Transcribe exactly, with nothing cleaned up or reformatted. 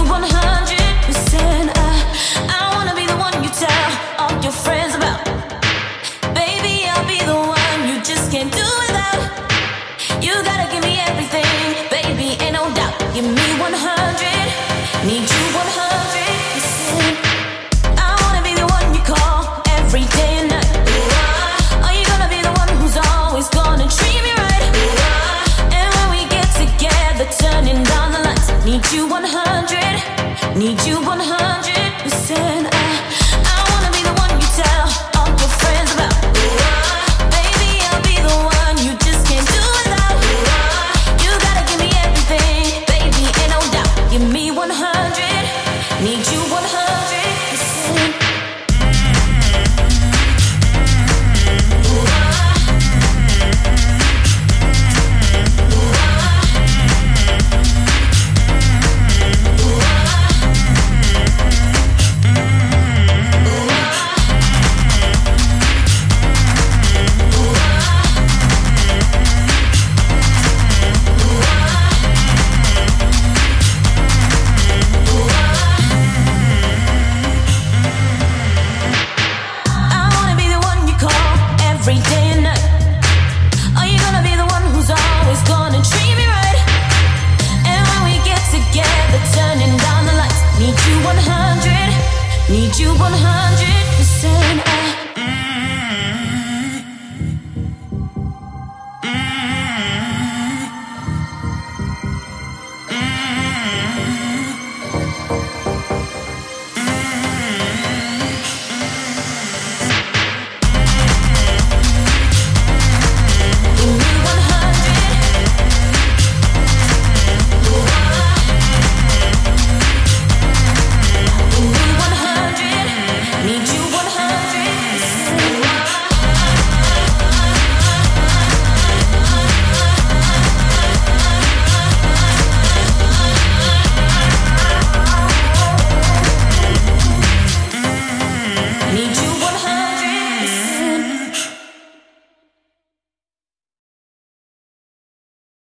one hundred percent. I, I wanna be the one you tell all your friends about. Baby, I'll be the one you just can't do without. You gotta give me everything, baby, ain't no doubt. Give me one hundred, need you one hundred percent. I wanna be the one you call every day and night. Are you gonna be the one who's always gonna treat me right? And when we get together, turning down the lights, need you one hundred, need you one hundred percent. I, I wanna be the one you tell all your friends about. Baby, I'll be the one you just can't do without. You gotta give me everything, baby, ain't no doubt. Give me one hundred, need you one hundred percent. Every day and night. Are you gonna be the one who's always gonna treat me right? And when we get together, turning down the lights, need you one hundred, need you one hundred percent.